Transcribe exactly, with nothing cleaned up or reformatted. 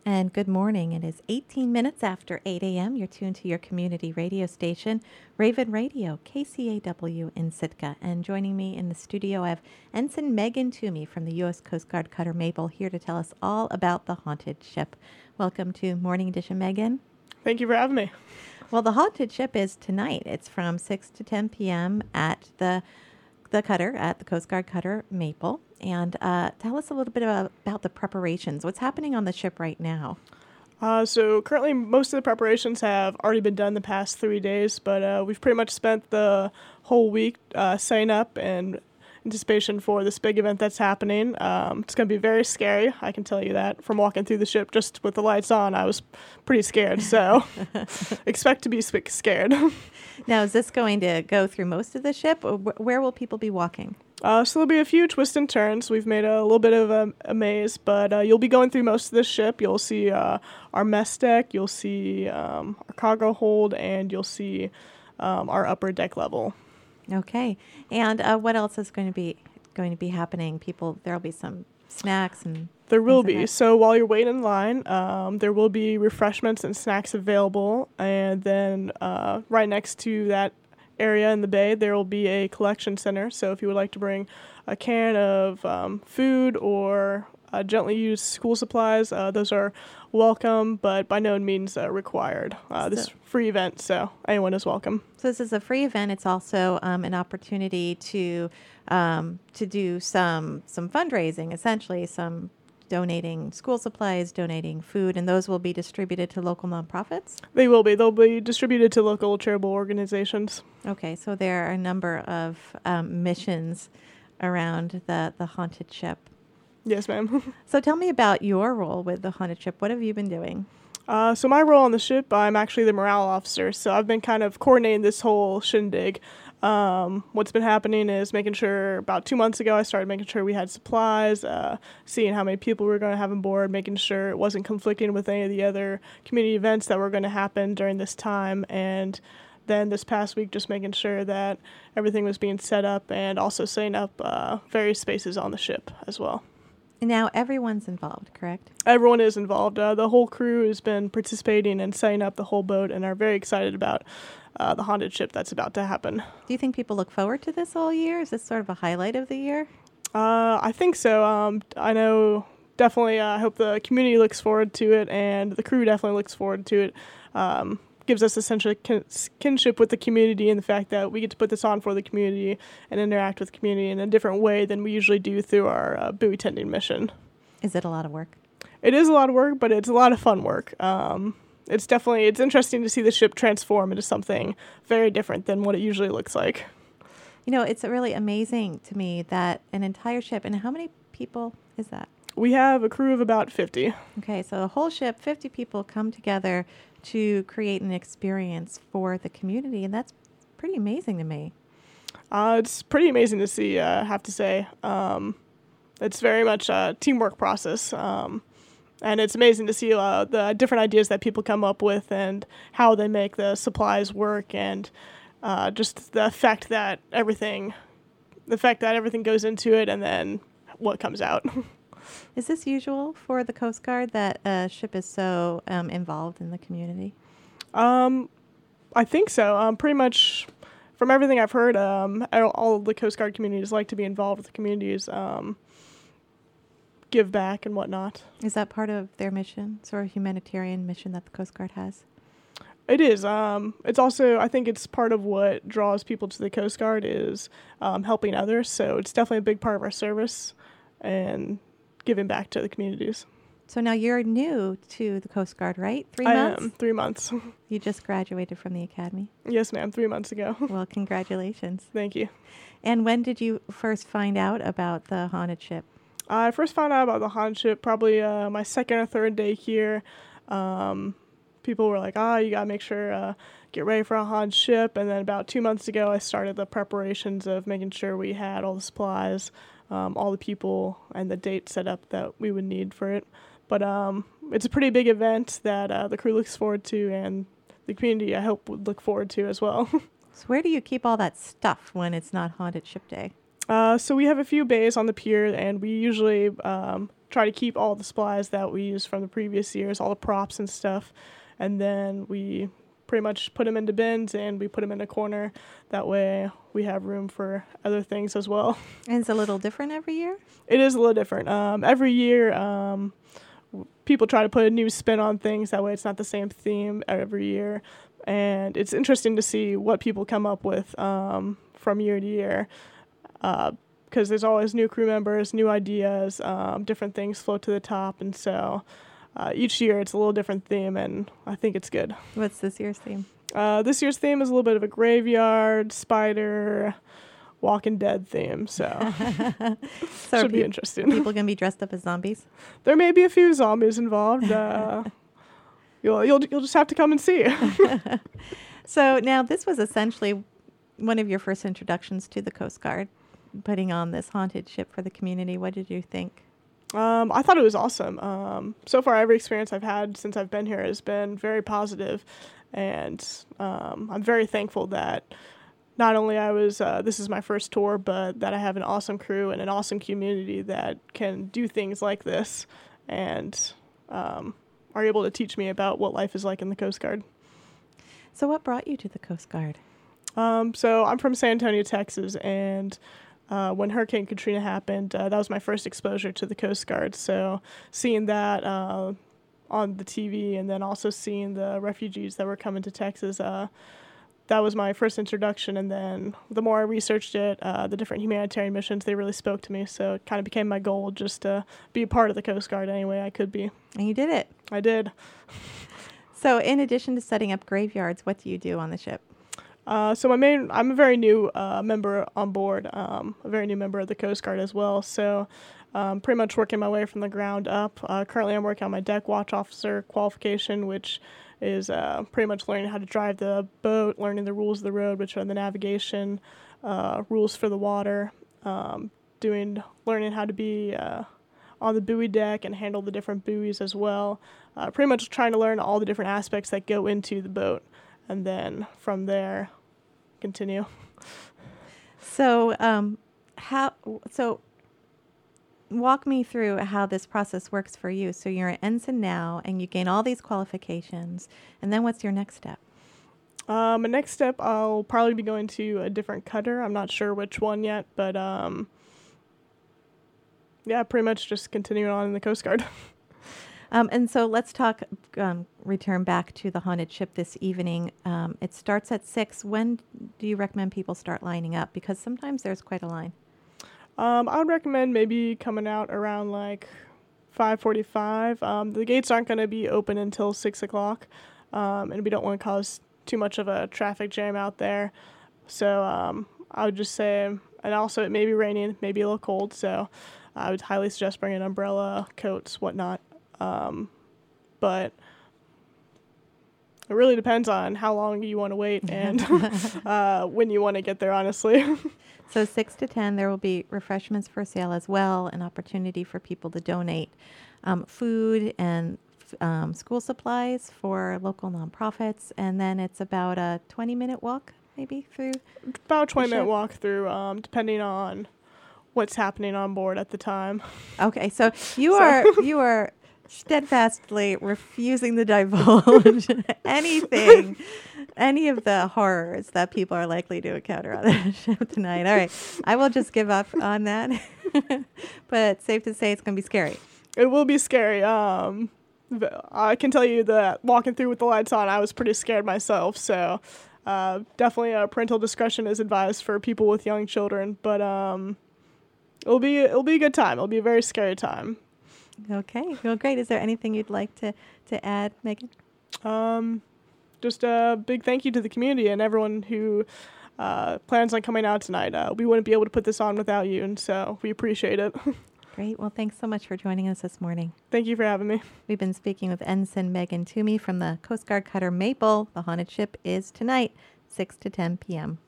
And good morning. It is eighteen minutes after eight a.m. You're tuned to your community radio station, Raven Radio, K C A W in Sitka. And joining me in the studio, I have Ensign Megan Toomey from the U S Coast Guard Cutter Maple here to tell us all about the haunted ship. Welcome to Morning Edition, Megan. Thank you for having me. Well, the haunted ship is tonight. It's from six to ten p.m. at the the cutter, at the Coast Guard Cutter Maple. And uh, tell us a little bit about, about the preparations. What's happening on the ship right now? Uh, so currently most of the preparations have already been done the past three days, but uh, we've pretty much spent the whole week uh, setting up in anticipation for this big event that's happening. Um, it's going to be very scary, I can tell you that. From walking through the ship just with the lights on, I was pretty scared, so expect to be sp- scared. Now, is this going to go through most of the ship, or wh- where will people be walking? Uh, so there'll be a few twists and turns. We've made a little bit of a, a maze, but uh, you'll be going through most of the ship. You'll see uh, our mess deck, you'll see um, our cargo hold, and you'll see um, our upper deck level. Okay. And uh, what else is going to be going to be happening? People, there'll be some snacks and There will things like be. that. So while you're waiting in line, um, there will be refreshments and snacks available. And then uh, right next to that area in the bay, there will be a collection center. So if you would like to bring a can of um, food or uh, gently used school supplies, uh, those are welcome, but by no means uh, required. Uh, this So- free event, so anyone is welcome. So this is a free event. It's also um, an opportunity to um, to do some some fundraising, essentially some donating school supplies, donating food, and those will be distributed to local nonprofits. They will be. They'll be distributed to local charitable organizations. Okay, so there are a number of um, missions around the, the haunted ship. Yes, ma'am. So tell me about your role with the haunted ship. What have you been doing? Uh, so my role on the ship, I'm actually the morale officer. So I've been kind of coordinating this whole shindig. Um, what's been happening is making sure, about two months ago, I started making sure we had supplies, uh, seeing how many people we were going to have on board, making sure it wasn't conflicting with any of the other community events that were going to happen during this time. And then this past week, just making sure that everything was being set up and also setting up uh, various spaces on the ship as well. And now everyone's involved, correct? Everyone is involved. Uh, the whole crew has been participating and setting up the whole boat and are very excited about uh, the haunted ship that's about to happen. Do you think people look forward to this all year? Is this sort of a highlight of the year? Uh, I think so. Um, I know definitely uh, I hope the community looks forward to it, and the crew definitely looks forward to it. Um, gives us essentially kin- kinship with the community and the fact that we get to put this on for the community and interact with the community in a different way than we usually do through our uh, buoy tending mission. Is it a lot of work? It is a lot of work, but it's a lot of fun work. Um, it's definitely, it's interesting to see the ship transform into something very different than what it usually looks like. You know, it's really amazing to me that an entire ship, and how many people is that? We have a crew of about fifty. Okay, so the whole ship, fifty people come together to create an experience for the community, and that's pretty amazing to me. Uh, it's pretty amazing to see, uh, I have to say. Um, it's very much a teamwork process. Um, and it's amazing to see uh, the different ideas that people come up with and how they make the supplies work, and uh, just the fact that everything, the fact that everything goes into it and then what comes out. Is this usual for the Coast Guard that a ship is so um, involved in the community? Um, I think so. Um, pretty much from everything I've heard, um, all- all of the Coast Guard communities like to be involved with the communities, um, give back and whatnot. Is that part of their mission, sort of humanitarian mission that the Coast Guard has? It is. Um, it's also, I think it's part of what draws people to the Coast Guard is um, helping others. So it's definitely a big part of our service and giving back to the communities. So now you're new to the Coast Guard, right? Three I months? am. Three months. You just graduated from the academy. Yes, ma'am. Three months ago. Well, congratulations. Thank you. And when did you first find out about the haunted ship? I first found out about the haunted ship probably uh, my second or third day here. Um, people were like, ah, you got to make sure, uh, get ready for a haunted ship. And then about two months ago, I started the preparations of making sure we had all the supplies, um, all the people, and the date set up that we would need for it. But um, it's a pretty big event that uh, the crew looks forward to, and the community, I hope, would look forward to as well. So where do you keep all that stuff when it's not haunted ship day? Uh, so we have a few bays on the pier, and we usually um, try to keep all the supplies that we used from the previous years, all the props and stuff, and then we pretty much put them into bins and we put them in a corner. That way we have room for other things as well. And it's a little different every year? It is a little different. Um, every year, um, w- people try to put a new spin on things. That way it's not the same theme every year. And it's interesting to see what people come up with um, from year to year. Because uh, there's always new crew members, new ideas, um, different things float to the top. And so uh, each year it's a little different theme, and I think it's good. What's this year's theme? Uh, this year's theme is a little bit of a graveyard, spider, Walking Dead theme, so, so should be pe- interesting. Are people going to be dressed up as zombies? There may be a few zombies involved. Uh, you'll you'll you'll just have to come and see. So now this was essentially one of your first introductions to the Coast Guard, putting on this haunted ship for the community. What did you think? Um, I thought it was awesome. Um, so far, every experience I've had since I've been here has been very positive, and um, I'm very thankful that not only I was uh, this is my first tour, but that I have an awesome crew and an awesome community that can do things like this, and um, are able to teach me about what life is like in the Coast Guard. So what brought you to the Coast Guard? Um, so I'm from San Antonio, Texas, and uh, when Hurricane Katrina happened, uh, that was my first exposure to the Coast Guard. So seeing that uh, on the T V, and then also seeing the refugees that were coming to Texas, uh, that was my first introduction. And then the more I researched it, uh, the different humanitarian missions, they really spoke to me. So it kind of became my goal just to be a part of the Coast Guard any way I could be. And you did it. I did. So in addition to setting up graveyards, what do you do on the ship? Uh, so my main, I'm a very new uh, member on board, um, a very new member of the Coast Guard as well. So um, pretty much working my way from the ground up. Uh, currently I'm working on my deck watch officer qualification, which is uh, pretty much learning how to drive the boat, learning the rules of the road, which are the navigation, uh, rules for the water, um, doing, learning how to be uh, on the buoy deck and handle the different buoys as well. Uh, pretty much trying to learn all the different aspects that go into the boat, and then from there continue. So um, how? So walk me through how this process works for you. So you're an ensign now, and you gain all these qualifications, and then what's your next step? Um, my next step, I'll probably be going to a different cutter. I'm not sure which one yet, but um, yeah, pretty much just continuing on in the Coast Guard. Um, and so let's talk, um, return back to the haunted ship this evening. Um, it starts at six. When do you recommend people start lining up? Because sometimes there's quite a line. Um, I would recommend maybe coming out around like five forty-five. Um, the gates aren't going to be open until six o'clock, um, and we don't want to cause too much of a traffic jam out there. So um, I would just say, and also it may be raining, maybe a little cold, so I would highly suggest bringing an umbrella, coats, whatnot. Um, but it really depends on how long you want to wait and uh, when you want to get there, honestly. So six to ten, there will be refreshments for sale as well, an opportunity for people to donate um, food and um, school supplies for local nonprofits. And then it's about a twenty-minute walk, maybe, through? About a twenty-minute walk through, um, depending on what's happening on board at the time. Okay, so you so. are you are... steadfastly refusing to divulge anything, any of the horrors that people are likely to encounter on the ship tonight. All right, I will just give up on that. But safe to say it's going to be scary. It will be scary. Um, I can tell you that walking through with the lights on, I was pretty scared myself. So uh, definitely uh, parental discretion is advised for people with young children. But um, it'll be it'll be a good time. It'll be a very scary time. Okay, well, great. Is there anything you'd like to, to add, Megan? Um, just a big thank you to the community and everyone who uh, plans on coming out tonight. Uh, we wouldn't be able to put this on without you, and so we appreciate it. Great. Well, thanks so much for joining us this morning. Thank you for having me. We've been speaking with Ensign Megan Toomey from the Coast Guard cutter Maple. The haunted ship is tonight, six to ten p.m.